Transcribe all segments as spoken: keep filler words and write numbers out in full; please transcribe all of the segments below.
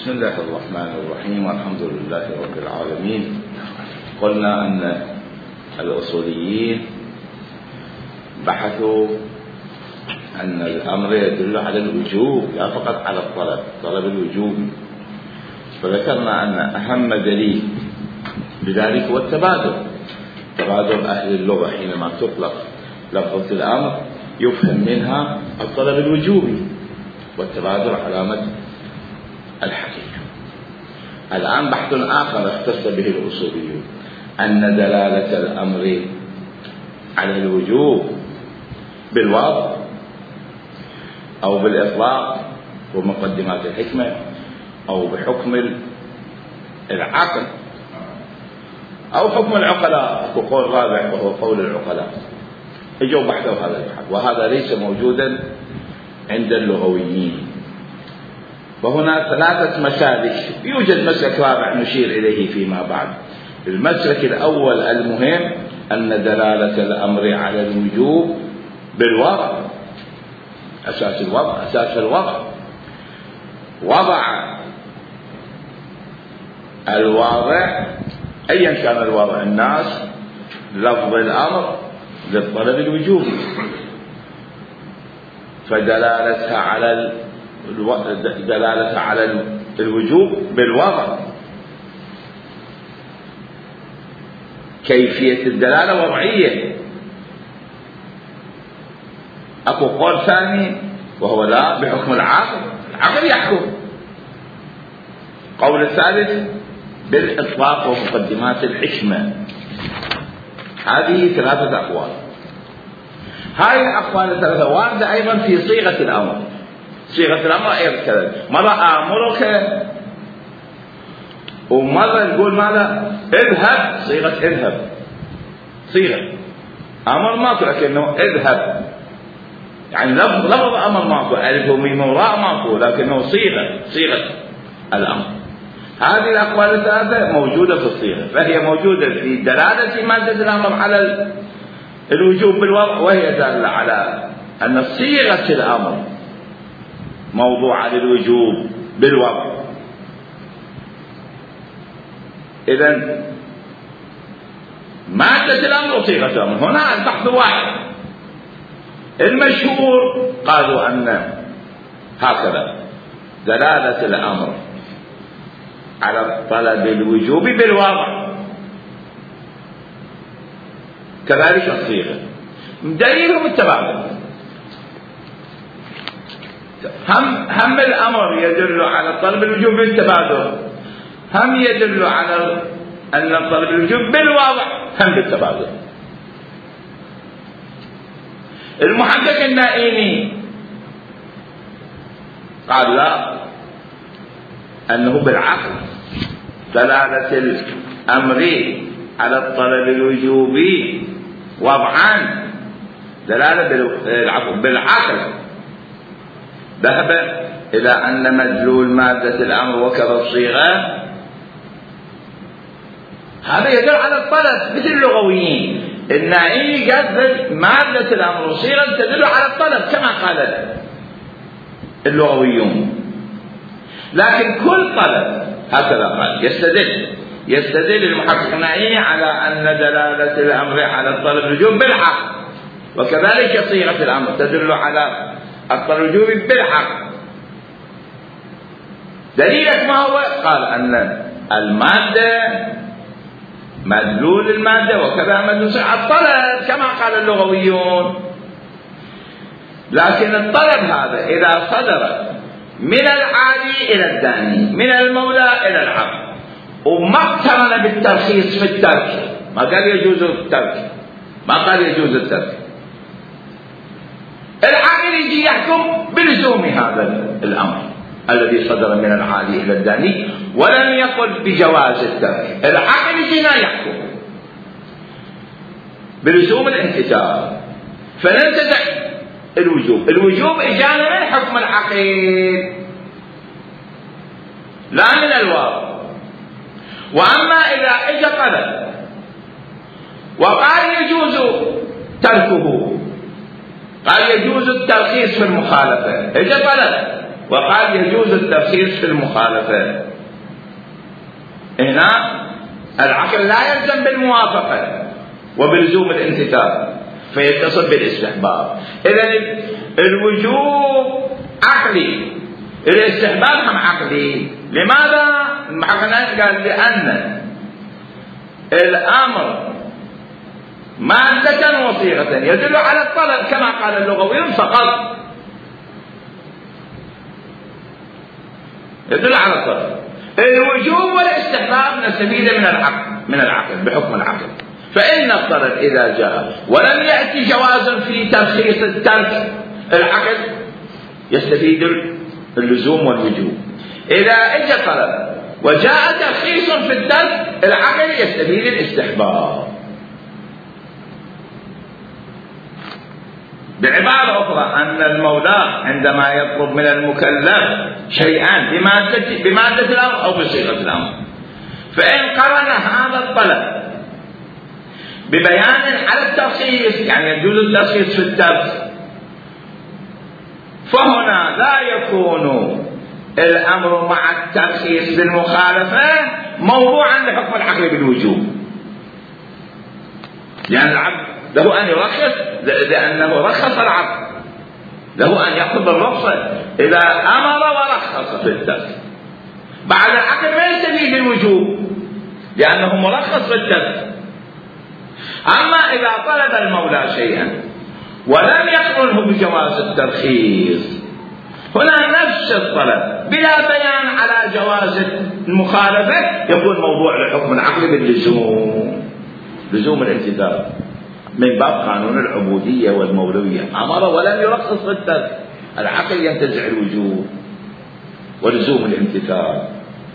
بسم الله الرحمن الرحيم والحمد لله رب العالمين. قلنا أن الأصوليين بحثوا أن الأمر يدل على الوجوب لا فقط على الطلب، طلب الوجوب، فذكرنا أن أهم دليل بذلك هو التبادل. تبادل أهل اللغة حينما تطلق لفظة الأمر يفهم منها الطلب الوجوبي، والتبادل علامة الحقيقة. الآن بحث آخر اختص به الأصوليون، أن دلالة الأمر على الوجوب بالوضع أو بالإطلاق ومقدمات الحكمة أو بحكم العقل أو حكم العقلاء، وقول رابع وهو قول العقلاء. اجوا بحثوا هذا البحث، وهذا ليس موجودا عند اللغويين. وهنا ثلاثة مسالك، يوجد مسلك رابع نشير إليه فيما بعد. المسلك الأول المهم أن دلالة الأمر على الوجوب بالوضع، أساس الوضع، أساس الوضع. وضع الواضع أيا كان الوضع الناس لفظ الأمر للطلب الوجوبي، فدلالتها على الو... دلالتها على الوجوب بالوضع. كيفية الدلالة وضعية. أكو قول ثاني وهو لا بحكم العقل، العقل يحكم. قول الثالث بالإطلاق ومقدمات الحكمة. هذه ثلاثة أقوال. هذه الأقوال الثلاثة واردة أيضا في صيغة الأمر. صيغة الأمر أيضا كذلك، مرة آمرك ومرة نقول ماذا؟ اذهب، صيغة اذهب، صيغة أمر ماكو لكنه اذهب، يعني لفظ لفظ أمر ماكو، ألف وميم وراء ماكو، لكنه صيغة صيغة الأمر. هذه الأقوال الثلاثة موجودة في الصيغة، فهي موجودة في دلالة مادة الأمر على الوجوب بالوضع، وهي دالة على أن صيغة الأمر موضوعة للوجوب بالوضع. إذن مادة الأمر وصيغة الأمر، هنا البحث واحد. المشهور قالوا أن هكذا دلالة الأمر على طلب الوجوب بالوضع، كذلك الصيغة. دليلهم التبادل. هم هم الأمر يدل على طلب الوجوب بالتبادل، هم يدل على أن طلب الوجوب بالوضع، هم بالتبادل. المحقق النائيني قال لا، أنه بالعقل. دلالة الأمر على الطلب الوجوبي وضعا دلالة بالعقل. ذهب إلى أن مدلول مادة الأمر وكذا الصيغة هذا يدل على الطلب مثل اللغويين. النائي قال مادة الأمر وصيغة تدل على الطلب كما قال اللغويون، لكن كل طلب هكذا قال. يستدل يستدل المحقق النائي على أن دلالة الأمر على الطلب الوجوب بالحق، وكذلك صيغة الأمر تدل على الطلب الوجوب بالحق. دليلك ما هو؟ قال أن المادة مدلول المادة وكذا مدلول الطلب كما قال اللغويون. لكن الطلب هذا إذا صدر من العالي إلى الداني، من المولى إلى العبد، وما اقترن بالترخيص في الترك، ما قال يجوز الترك، ما قال يجوز الترك، العاقل يجي يحكم بلزوم هذا الأمر الذي صدر من العالي إلى الداني، ولم يقل بجواز الترك. العاقل يجي يحكم بلزوم الانتساب، فننتزع الوجوب. الوجوب إجانا من حكم العقيل لا من الواقع. وأما إذا إجا طلب وقال يجوز تركه، قال يجوز الترخيص في المخالفة، إجا طلب وقال يجوز الترخيص في المخالفة. هنا العقل لا يلزم بالموافقة وبلزوم الانتتاب فيتصل بالاستحباب. إذن الوجوب عقلي، الاستحباب هم عقلي. لماذا؟ المحققين قال لأن الأمر مادة وصيغة يدل على الطلب كما قال اللغويون فقط، يدل على الطلب. الوجوب والاستحباب نستفيد من العقل من العقل بحكم العقل. فإن الطلب إذا جاء ولم يأتي جواز في ترخيص الترك العقل يستفيد اللزوم والوجوب. إذا اجى طلب وجاء ترخيص في الترك العقل يستفيد الاستحباب. بعبارة أخرى أن المولى عندما يطلب من المكلف شيئا بمادة, بمادة الأمر أو بصيغة الأمر، فإن قرن هذا الطلب ببيان على الترخيص يعني يجوز الترخيص في الترك، فهنا لا يكون الأمر مع الترخيص بالمخالفة موضوعا لحكم العقل بالوجوب، لأن العبد له أن يرخص لأنه رخص العبد، له أن يأخذ الرخصة إذا أمر ورخص في الترك. بعد العقل ما يستفيد الوجوب لأنه مرخص في الترك. أما إذا طلب المولى شيئا ولم يقرنه بجواز الترخيص، هنا نفس الطلب بلا بيان على جواز المخالفة يكون موضوع لحكم العقل باللزوم، لزوم الانتداب من باب قانون العبودية والمولوية. أمر ولم يرخص في الترك، العقل ينتزع الوجوب ولزوم الامتثال.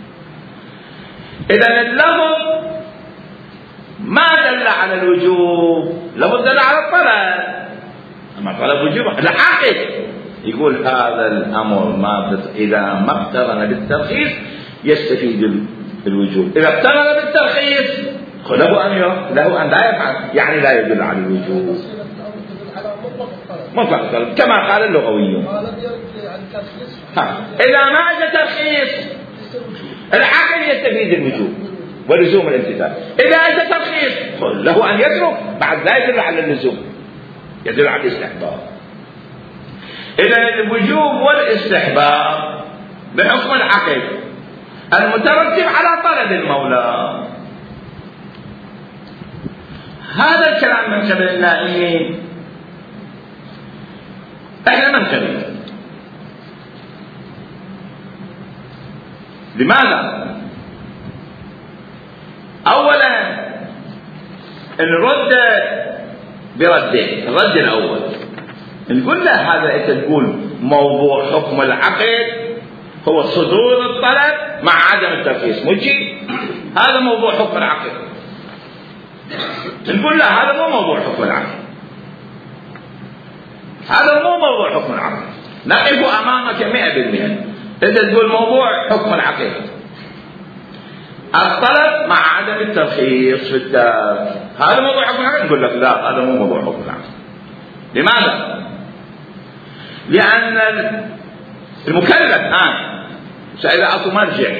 إذن اللفظ ما دل على الوجوب، لفظ دل على الطلب. أما طلب وجوب العقل يقول هذا الأمر ما إذا ما اقترن بالترخيص يستفيد الوجوب، إذا اقترن بالترخيص له أن له أن لا يفعل، يعني لا يدل على الوجوب مطلق الطلب كما قال اللغويون. إذا ما جاء ترخيص العقل يستفيد الوجوب ولزوم الامتثال. إذا جاء ترخيص له أن يترك، بعد لا يدل على اللزوم، يدل على الاستحباب. إذا الوجوب والاستحباب بحكم العقل المترتب على طلب المولى. هذا الكلام من قبل النائمين احنا من قبل. لماذا؟ اولا نرد بردين. الرد الاول نقول له هذا انت تقول موضوع حكم العقل هو صدور الطلب مع عدم الترخيص، مجي هذا موضوع حكم العقل. نقول له هذا مو موضوع حكم العقل، هذا مو موضوع حكم العقل. نقف امامك مئة بالمئة انت تقول موضوع حكم العقل الطلب مع عدم الترخيص في الترك، هذا موضوع حكم العقل. نقول لك لا، هذا مو موضوع حكم العقل. لماذا؟ لأن المكلف الآن سإذا أعطوا مرجع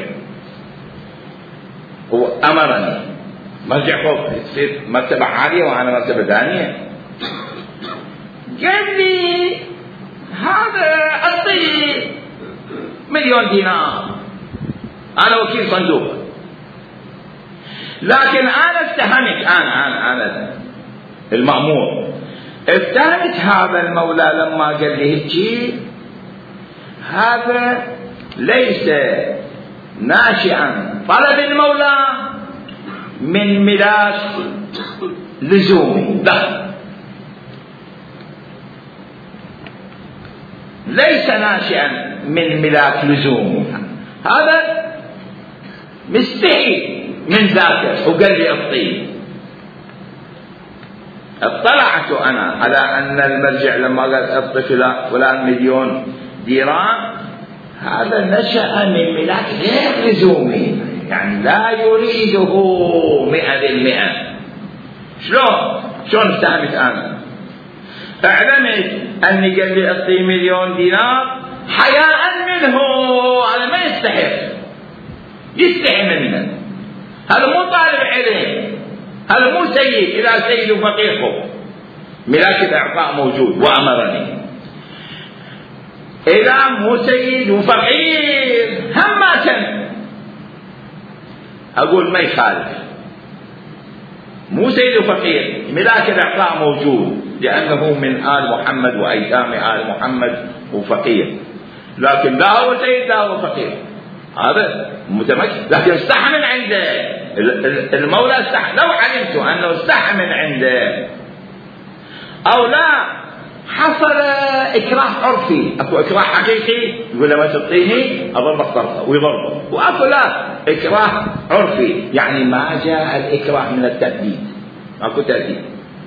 هو أمرني مرجع فوق يصير مرتبة عالية وأنا مرتبة ثانية، قال لي هذا أعطي مليون دينار، أنا وكيل صندوق، لكن أنا اتهمت أنا أنا أنا المأمور اتهمت هذا المولى لما قال لي هيك، هذا ليس ناشئا طلب المولى من ملاك لزومي، لا، ليس ناشئا من ملاك لزومي، هذا مستحي من ذاك وقال لي اعطيه. اطلعت انا على ان المرجع لما قال اعطي فلان مليون ديران هذا نشأ من ملاك غير لزومي، يعني لا يريده مئة بالمئة. شلون؟ شلون اتهمت انا؟ اعلمت اني قال لي اعطي مليون دينار، حياء منه، هذا ما يستحق، يستحي منه، هذا مو طالب علم، هذا مو سيد. إذا سيد وفقير ملاك الإعطاء موجود وأمرني، إذا مو سيد وفقير هم ما كان أقول ما يخالف، مو سيد وفقير ملاك الإعطاء موجود لأنه من آل محمد وأيتام آل محمد وفقير، لكن لا هو سيد لا هو فقير، هذا متمكن. لكن استحى من عنده المولى، استحى لو علمت أنه استحى من عنده أو لا حصل إكراه عرفي، أكو إكراه حقيقي يقول له ما تعطيني أضربك طرفه ويضربه، وأكو لا إكراه عرفي يعني ما جاء الإكراه من التهديد، أكو تهديد.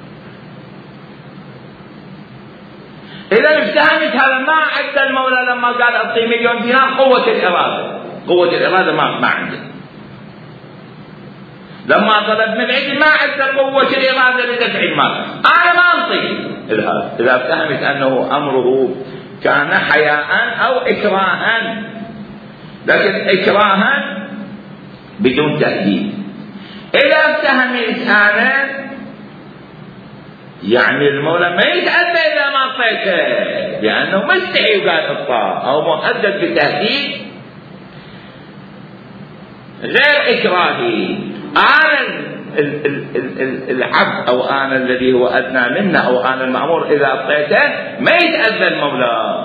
إذا افتهمت هذا ما عند المولى لما قال أعطي مليون دينار، قوة الإرادة، قوة الإرادة ما ما عنده. لما طلب من عندي ما عنده قوة الإرادة لدفع المال، أنا ما أنطي. إذا افتهمت أنه أمره كان حياء أو إكراها، لكن إكراها بدون تهديد. إذا افتهمت أنا يعني المولى ما يتأذى إذا ما أعطيته لأنه مستحي وقال إعطاء أو مهدد بالتهديد غير إكراهي. أنا العبد أو أنا الذي هو أدنى منا أو أنا المأمور إذا أعطيته ما يتأذى المولى.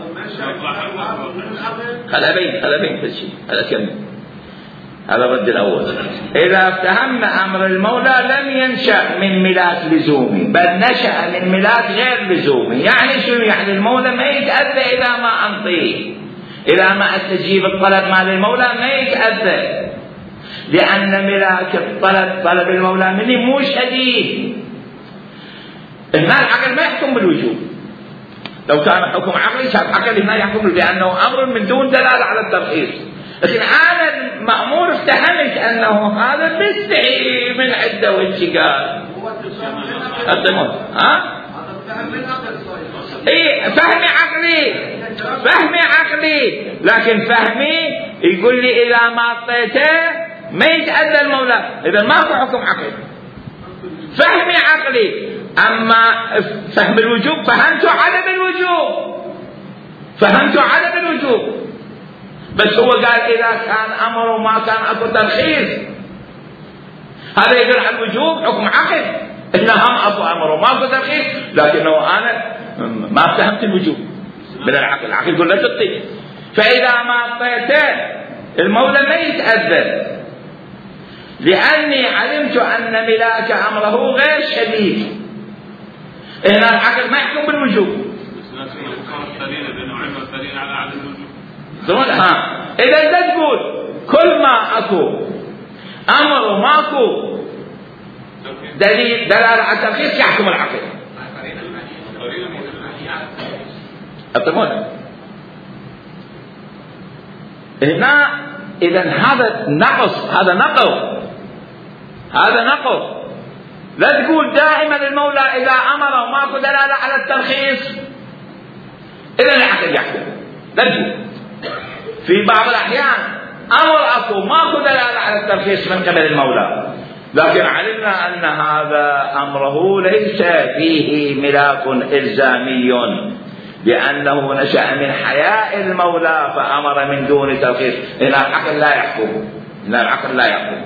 هذا بين هذا بين كل شيء، هذا كم هذا الرد الأول. إذا افتهمنا أمر المولى لم ينشأ من ملاك لزومي، بل نشأ من ملاك غير لزومي. يعني شو يعني؟ المولى ما يتأذى إذا ما أنطيه، إذا ما أستجيب الطلب مال المولى ما يتأذى، لأن ملاك الطلب طلب المولى مني مو شديد. هنا العقل ما يحكم بالوجوب، لو كان حكم عقلي كان العقل هنا يحكم لأنه أمر من دون دلالة على الترخيص. لكن أنا المأمور افتهمت أنه هذا مستحي من عدة وانشقاق. ها؟ إيه فهمي عقلي، فهمي عقلي، لكن فهمي يقول لي إذا ما أعطيته ما يتأذى المولى، إذا ما هو حكم عقلي. فهمي عقلي، أما فهم الوجوب فهمت عدم الوجوب، فهمت عدم الوجوب. بس هو قال إذا كان أمره ما كان أكو ترخيص، هذا يدل على الوجوب حكم عقل، إنها أكو أمره ما أكو ترخيص، لكنه أنا ما فهمت الوجوب من العقل. العقل يقول لا تعطي، فإذا ما أعطيته المولى ما يتأذى، لأني علمت أن ملاك أمره غير شديد. هنا العقل ما يحكم بالوجوب. ها إذا أنت تقول كل ما أكو أمر وماكو دليل دلالة على الترخيص يحكم العقل. أتمنى هنا إذا هذا نقص، هذا نقص، هذا نقص. لا تقول دائما المولى إذا أمر وماكو دلالة على الترخيص إذا العقل يحكم. لا تقول في بعض الأحيان أمر أكو ماكو دلالة على الترخيص من قبل المولى، لكن علمنا أن هذا أمره ليس فيه ملاك إلزامي، لأنه نشأ من حياء المولى فأمر من دون ترخيص. هنا العقل لا يحكم، هنا العقل لا يحكم.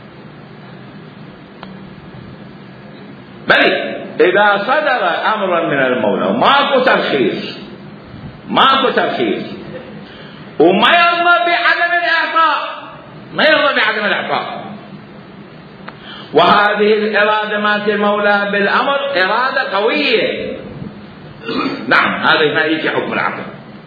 بل إذا صدر أمرا من المولى ماكو ترخيص، ماكو ترخيص وما يرضى بعدم الإعطاء، ما يرضى بعدم الإعطاء، وهذه الإرادة مات المولى بالأمر إرادة قوية، نعم هذا هنا يجي حكم العقل،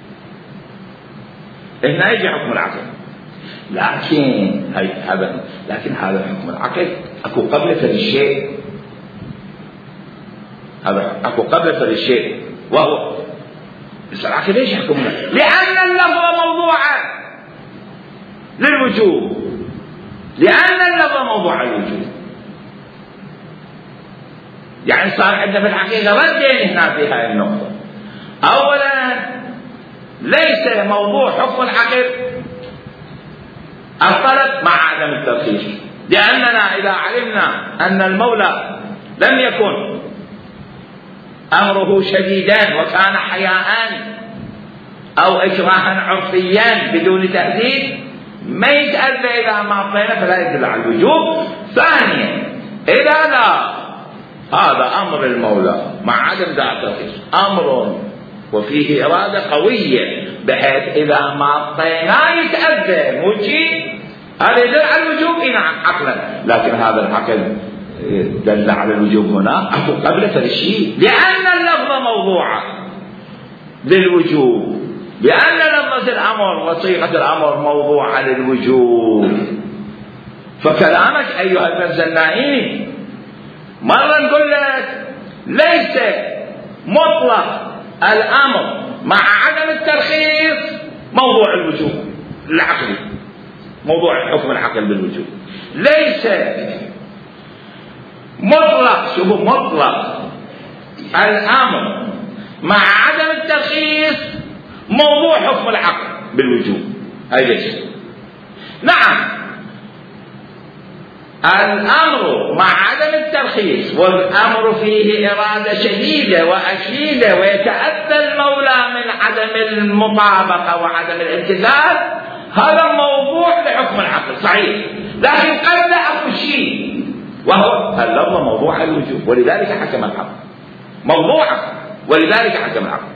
هنا يجي حكم العقل. لكن هذا لكن هذا حكم العقل أكو قبل فد الشيء، هذا أكو قبل فد الشيء، وهو بس العقل ليش يحكم؟ لأن اللفظ موضوعا للوجوب، لأن اللفظ موضوع الوجوب. يعني صار عندنا في الحقيقة ردين هنا في هذه النقطة. أولا ليس موضوع حكم العقل الطلب مع عدم الترخيص، لأننا إذا علمنا أن المولى لم يكن أمره شديدا وكان حياءً أو إكراها عرفيا بدون تهديد ما يتأذى إذا ما أعطينا فلا يدل على الوجوب. ثانيا إذا لا هذا أمر المولى مع عدم الترخيص أمر وفيه إرادة قوية بحيث إذا ما أعطينا يتأذى موجي، هذا يدل على الوجوب. نعم عقلا، لكن هذا العقل دل على الوجوب هنا قبل فالشيء، لأن اللفظ موضوعة للوجوب، لأن لفظة الأمر وصيغة الأمر موضوعة للوجوب. فكلامك أيها الفرز النائي مرة نقول لك ليس مطلق الأمر مع عدم الترخيص موضوع الوجوب العقلي، موضوع حكم العقل بالوجوب ليس مطلق. شوفوا مطلق الأمر مع عدم الترخيص موضوع حكم العقل بالوجوب، هاي ليش. نعم الأمر مع عدم الترخيص والأمر فيه إرادة شديدة وأكيدة ويتأذى المولى من عدم المطابقة وعدم الامتثال، هذا موضوع لحكم العقل صحيح، لكن قد لا أكو شيء وهو اللفظ موضوع الوجوب، ولذلك حكم العقل موضوعا، ولذلك حكم العقل.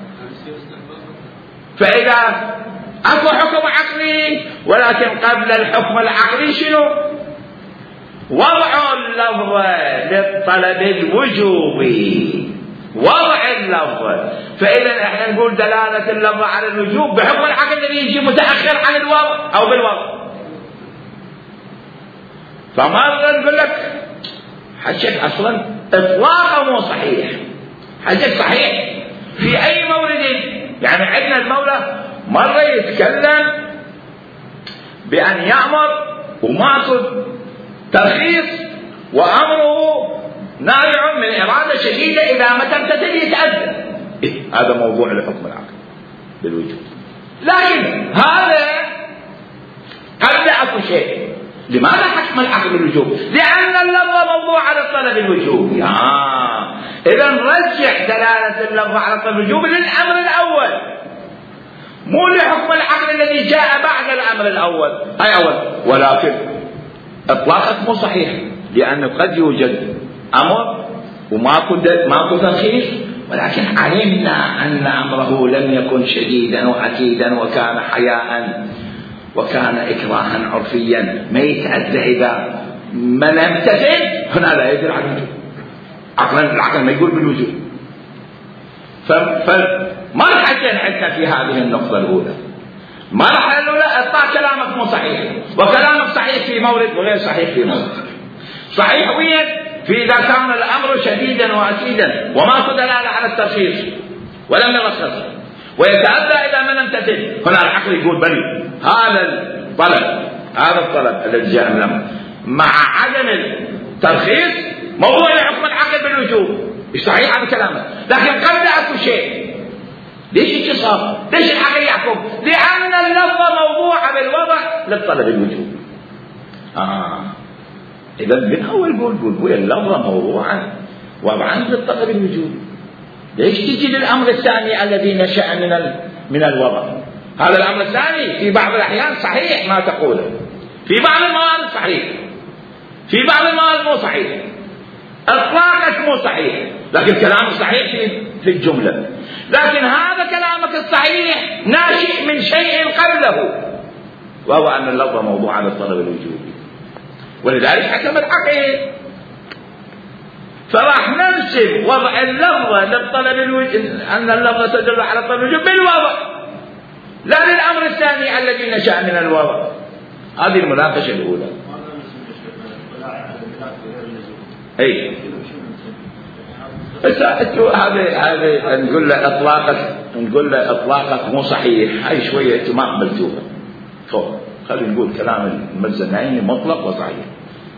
فإذا أكو حكم عقلي ولكن قبل الحكم العقلي شنو؟ وضع اللفظ للطلب الوجوبي، وضع اللفظ. فإذا احنا نقول دلالة اللفظ على الوجوب بحكم العقل الذي يجي متأخر عن الوضع أو بالوضع. فمرة نقول لك حجك أصلا إطلاقا مو صحيح، حجك صحيح في أي مورد. يعني عندنا المولى مرة يتكلم بأن يأمر وماكو ترخيص وأمره نابع من إرادة شديدة إذا ما تمتثل يتأذى، إيه؟ هذا موضوع لحكم العقل بالوجود. لكن هذا قبل أكو شيء. لماذا حكم العقل بالوجوب؟ لأن اللفظ موضوع على الطلب الوجوبي. آه. إذا نرجح دلالة اللفظ على الطلب الوجوبي للأمر الأول مو لحكم العقل الذي جاء بعد الأمر الأول. أي أول، ولكن إطلاقك مو صحيح، لأنه قد يوجد أمر وماكو ماكو ترخيص، ولكن علمنا أن أمره لم يكن شديدا وأكيدا وكان حياء وكان إكراها عرفيا ما يتأذى إذا ما نمتثل، هنا لا يدل على الوجوب. عقلا العقل ما يقول بالوجوب. فما راح عندنا في هذه النقطة الأولى. ما راح نقول لا اطلع كلامك مو صحيح، وكلامك صحيح في مورد وغير صحيح في مورد. صحيح وين؟ في إذا كان الأمر شديدا وأكيدا وما دلالة على الترخيص ولم يرخص ويتأذى إذا ما نمتثل، هنا العقل يقول بلي هذا الطلب هذا الطلب الذي جاء من الأمر مع عدم الترخيص موضوع لحكم العقل بالوجوب. صحيح هذا كلامه، لكن قبل أكو شيء. ليش اتصال؟ ليش العقل يحكم؟ لأن اللفظ موضوع بالوضع للطلب الوجوب. آه إذا من أول قول قول اللفظ موضوعا وضعا للطلب الوجوب. ليش تجي للأمر الثاني الذي نشأ من من الوضع؟ هذا الأمر الثاني في بعض الأحيان صحيح ما تقوله، في بعض الموارد صحيح، في بعض الموارد مو صحيح. إطلاقك مو صحيح، لكن كلامك صحيح في في الجملة. لكن هذا كلامك الصحيح ناشئ من شيء قبله، وهو أن اللفظ موضوع على الطلب الوجوبي، ولذلك حكم العقل. فراح ننسب وضع اللفظ للطلب الوجوبي، أن اللفظ تدل على الطلب الوجوبي بالوضع، لا للأمر الثاني الذي نشأ من الوضع. هذه المناقشة الأولى. أي هذا هذا نقول له إطلاقك نقول له إطلاقك مو صحيح، هاي شوية أنتم ما قبلتوها. فوق خلينا نقول كلام المزناني مطلق وصحيح.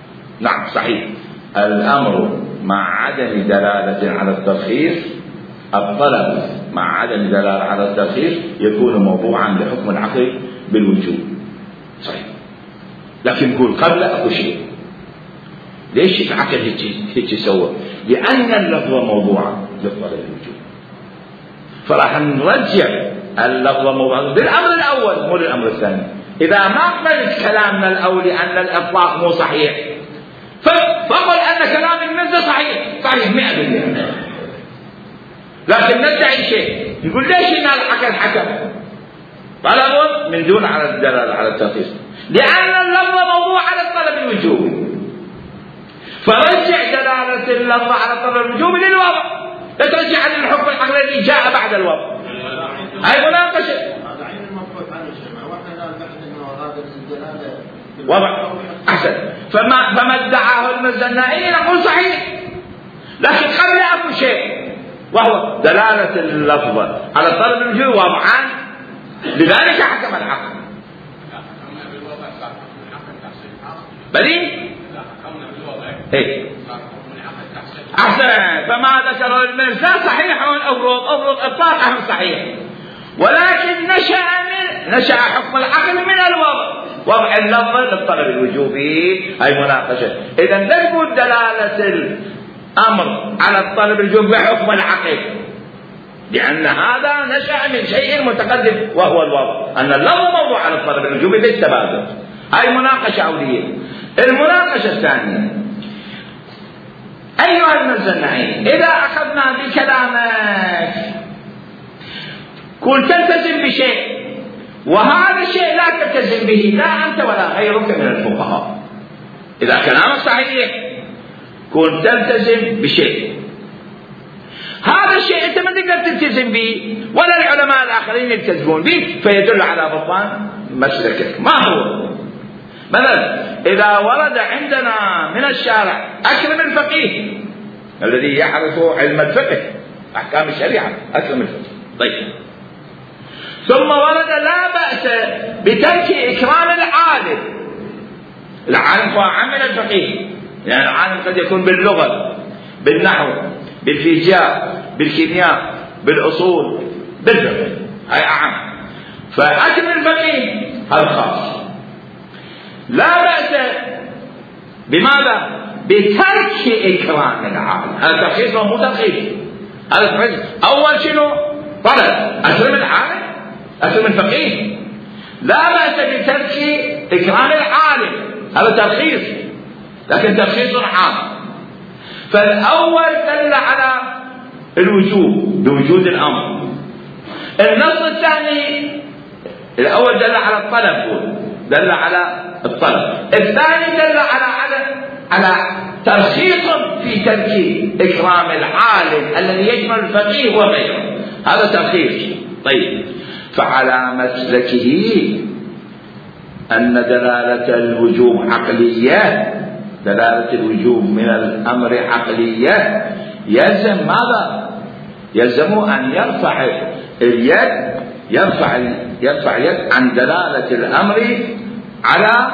نعم صحيح، الأمر مع عدم دلالة على الترخيص الطلب مع عدم الدلالة على الترخيص يكون موضوعا لحكم العقل بالوجوب. صحيح. لكن نقول قبل أكو شيء، ليش العقل هيك هيك يسوى؟ لأن اللفظ موضوعا للطلب بالوجوب، فراح نرجع اللفظ موضوعا بالأمر الأول مو للأمر الثاني. إذا ما قبلت كلامنا الأول أن الإطلاق مو صحيح، فقل أن كلام المنزل صحيح صحيح مئة بالمئة، لكن ندعي شيء يقول ليش إن العقل حكم طلب من دون على الدلالة على الترخيص، لأن اللفظ موضوع على الطلب الوجوبي، فرجع دلالة اللفظ على الطلب الوجوبي للوضع، لا ترجع عن الحكم العقلي الذي جاء بعد الوضع. هاي مناقشة وضع أحسن. فما فما ادعاه المزنائي نقول صحيح، لكن قبل أكو شيء وهو دلالة اللفظ على الطلب الوجوبي وضعان، لذلك حكم العقل. بلي إيه أحسن. فما ذكره المرسال صحيح أفرض أفرض إطلاقهم صحيح، ولكن نشأ من نشأ حكم العقل من الوضع، وضع اللفظ للطلب الوجوبي. هاي مناقشة. إذا لا نقول دلالة الأمر على الطلب الوجوبي بحكم العقل، لأن هذا نشأ من شيء متقدم وهو الوضع، أن اللفظ موضوع على الطلب الوجوبي بالتبادل. هاي مناقشة أولية. المناقشة الثانية، أيها المزنعين، إذا أخذنا بكلامك كنت تلتزم بشيء وهذا الشيء لا تلتزم به لا أنت ولا غيرك من الفقهاء، إذا كلامك صحيح كنت تلتزم بشيء، هذا الشيء أنت ما تقدر تلتزم به ولا العلماء الآخرين يلتزمون به، فيدل على بطلان مسلكك. ما هو؟ مثلا إذا ورد عندنا من الشارع أكرم الفقيه الذي يعرف علم الفقه أحكام الشريعة، أكرم الفقيه، طيب، ثم ورد لا بأس بترك إكرام العالم. العالم هو عام من الفقيه، يعني العالم قد يكون باللغة، بالنحو، بالفيزياء، بالكيمياء، بالأصول، بالفقه، هاي أعم. فأكرم الفقيه هذا خاص. لا بأس بماذا؟ بترك إكرام العالم. هذا ترخيص ومو ترخيص. هذا ترخيص. أول شنو؟ طلب أكرم العالم، أكرم الفقيه. لا بأس بترك إكرام العالم، هذا ترخيص، لكن ترخيص عام. فالأول دل على الوجوب بوجود الأمر. النص الثاني، الأول دل على الطلب، دل على الطلب. الثاني دل على على على ترخيص في ترك إكرام العالم الذي يشمل الفقيه وغيره، هذا ترخيص. طيب، فعلى مسلكه أن دلالة الوجوب عقلية، دلالة الوجوب من الأمر عقلية، يلزم ماذا؟ يلزم أن يرفع اليد يرفع يرفع اليد عن دلالة الأمر على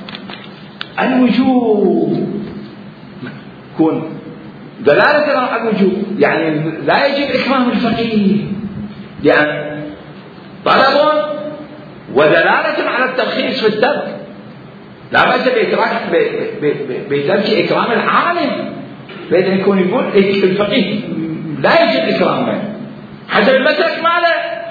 الوجوب. كون دلالة الأمر على الوجوب يعني لا يجب إكرام الفقيه، لأن طلب ودلالة على الترخيص في الترك. لا بأس بترك إكرام العالم، فإذا يكون يقول الفقيه لا يجب إكرامه حسب المسلك ماله.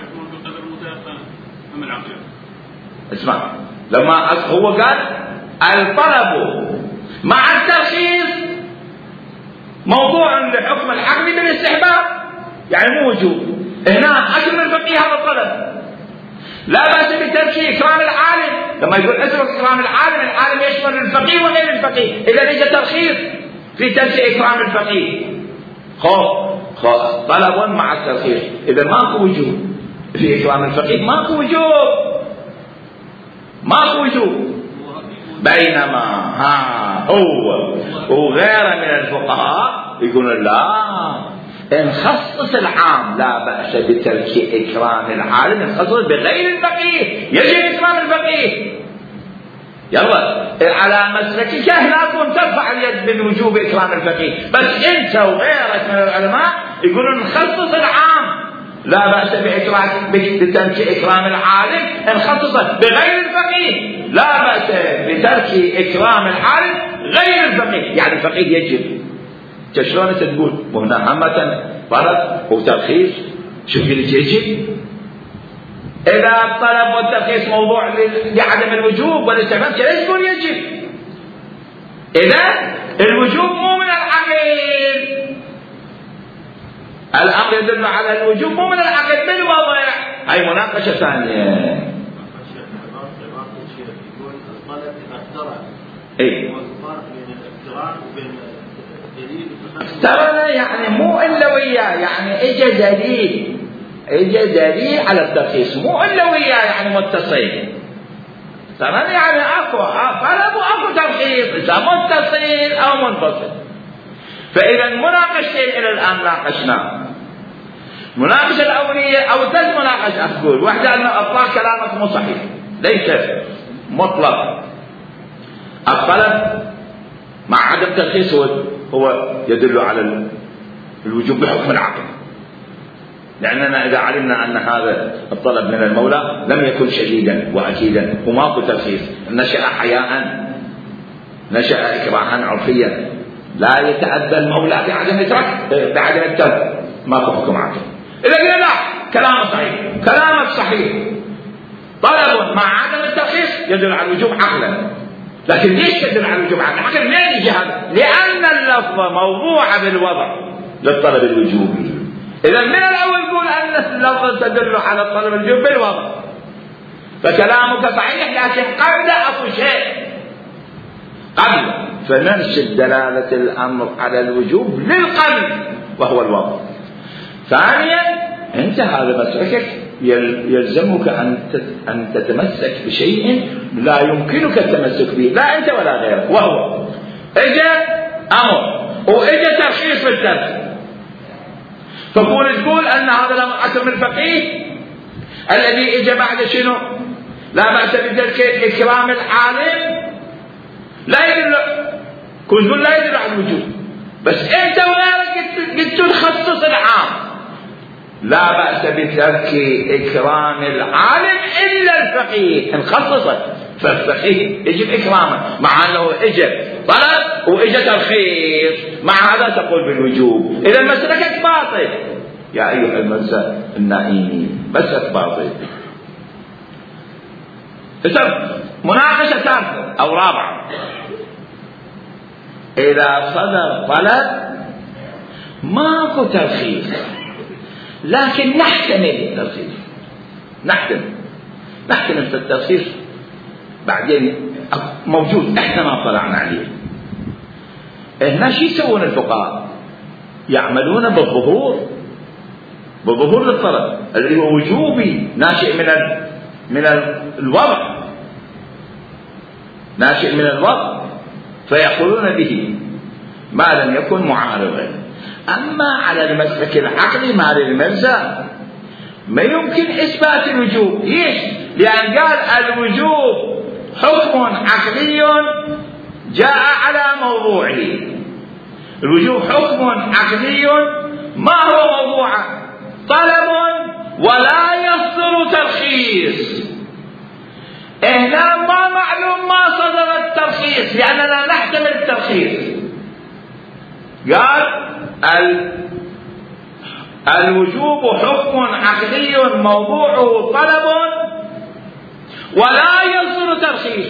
اسمع، لما هو قال الطلب مع الترخيص موضوع لحكم العقل بالاستحباب، يعني مو وجوب. هنا أكرم الفقيه هذا الطلب. لا بأس بترك إكرام العالم، لما يقول اترك إكرام العالم، العالم يشمل الفقيه وغير الفقيه، إذا يجي ترخيص في ترك إكرام الفقيه. خوف طلب مع الترخيص، إذا ماكو وجوب في إكرام الفقيه، ماكو وجوب، ماكو وجوب. بينما ها هو وغيره من الفقهاء يقولون لا، إن خصص العام لا بأس بترك إكرام العالم، إن خصص بغير الفقيه يجب إكرام الفقيه. يلا على مسلكك هنا كنت ترفع اليد من وجوب إكرام الفقيه، بس أنت وغيرك من العلماء يقولون نخصص العام، لا بأس بترك إكرام العالم نخصص بغير الفقيه، لا بأس بترك إكرام العالم غير الفقيه. يعني الفقيه يجب، شلون تقول وهنا عامة فرض وترخيص؟ شوف ليش يجب. إذا الطلب والترخيص موضوع لعدم الوجوب والاستحباب ليش تقول يجب؟ إذا الوجوب مو من العقل، الأمر يدل على الوجوب مو من العقل بالوضع. هاي مناقشة ثانية. إيه ترى يعني مو إلا وياه، يعني إجا دليل، إجا دليل على الترخيص، مو إلا وياه يعني متصل. ترى يعني أكو طلب وأكو ترخيص، إذا متصل أو منفصل. فإذا مناقشتين إلى الآن ناقشنا. مناقشة الأولية أو ثلاث مناقشة أقول، واحدة أن أطلاق كلامك مو صحيح، ليس مطلق. الطلب مع عدم ترخيص هو, هو يدل على الوجوب بحكم العقل، لأننا إذا علمنا أن هذا الطلب من المولى لم يكن شديدا وأكيدا وماكو ترخيص، نشأ حياء، نشأ إكراها عرفيا، لا يتأذى المولى بعدم الترك بعدم الترك، ماكو حكم عقل. إذا قلنا لا كلامك صحيح، كلامك صحيح، طلب مع عدم الترخيص يدل على الوجوب عقلا. لكن ليش يدل على الوجوب عقلا؟ عقلا ليه يجي هذا؟ لأن اللفظ موضوعة بالوضع للطلب الوجوبي. إذا من الأول يقول أن اللفظ تدل على الطلب الوجوبي بالوضع، فكلامك صحيح، لكن قبل أكو شيء قبل، فنرشد دلالة الأمر على الوجوب للقبل وهو الوضع. ثانيا أنت هذا مسلكك يلزمك أن تتمسك بشيء لا يمكنك التمسك به، لا أنت ولا غيرك، وهو إجا أمر وإجا ترخيص بالترك. فكون تقول أن هذا الأمر أكثر من الفقيه الذي إجا بعد شنو؟ لا بأس بترك إكرام العالم، لا يدل، كون تقول لا يدل على الوجوب، بس أنت وغيرك قلت تخصص العام، لا بأس بترك إكرام العالم إلا الفقيه نخصصه، فالفقيه يجب إكرامه مع أنه إجا طلب وإجا ترخيص، مع هذا تقول بالوجوب. إذا مسلكك باطل يا أيها المنسى النائمين، مسلك باطل. إذا مناقشة ثالثة أو رابعة، إذا صدر طلب ماكو ترخيص لكن نحتمل الترخيص، نحتمل نحتمل في الترخيص بعدين موجود احنا ما طلعنا عليه. هنا شو يسوون الفقهاء؟ يعملون بالظهور، بالظهور للطلب اللي هو وجوبي ناشئ من ال... من الوضع، ناشئ من الوضع، فيقولون به ما لم يكن معارضا. أما على المسلك العقلي ما للملزم ما يمكن إثبات الوجوب. ليش؟ لأن قال الوجوب حكم عقلي جاء على موضوعه. الوجوب حكم عقلي ما هو موضوعه؟ طلب ولا يصدر ترخيص. هنا ما معلوم ما صدر الترخيص لأننا نحتمل الترخيص. قال الوجوب حكم عقلي موضوعه طلب ولا يصدر ترخيص.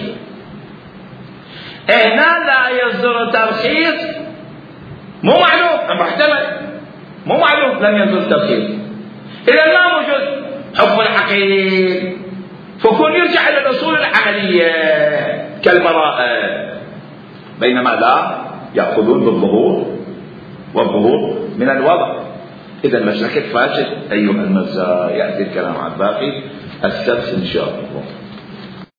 هنا لا يصدر ترخيص مو معلوم، محتمل مو معلوم، لم يصدر ترخيص. إذا ما موجود حكم العقيل، فكون يرجع إلى الأصول العملية كالبراءة، بينما لا يأخذون بالظهور، والظهور من الوضع. إذا مسلكك فاشل أيها المزار. يأتي الكلام عن باقي السبت إن شاء الله.